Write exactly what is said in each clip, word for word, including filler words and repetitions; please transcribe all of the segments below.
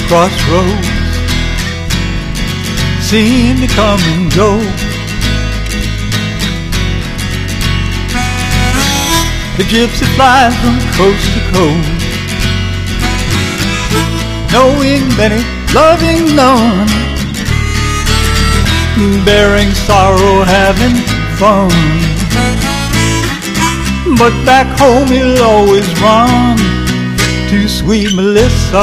crossroads, seeing me come and go. The gypsy flies from coast to coast, knowing many, loving none, bearing sorrow, having fun. But back home he'll always run to sweet Melissa.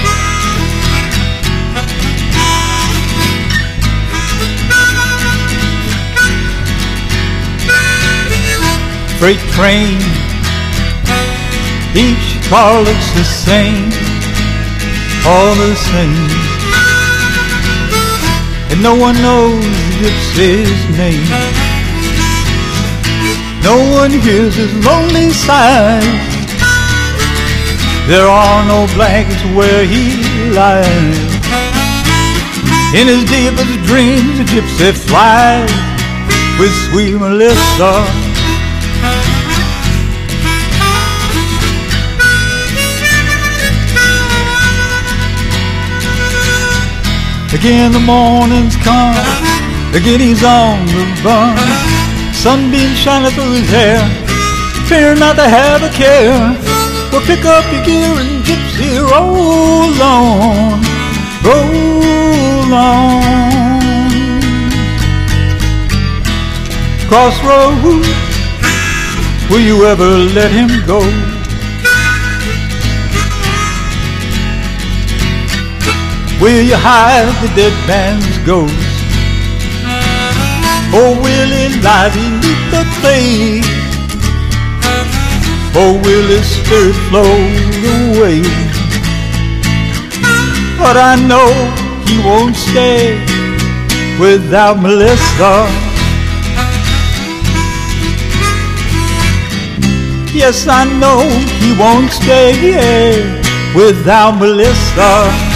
Freight train, each car looks the same, all the same, and no one knows the gypsy's name. No one hears his lonely sighs. There are no blankets where he lies. In his deepest dreams the gypsy flies with sweet Melissa. Again the morning's come, again he's on the run. Sunbeam shining through his hair, fear not to have a care. Well, pick up your gear and gypsy, roll on, roll on. Crossroads, will you ever let him go? Will you hide the dead man's ghost? Or will he lie beneath the clay? Or will his spirit float away? But I know he won't stay without Melissa. Yes, I know he won't stay without Melissa.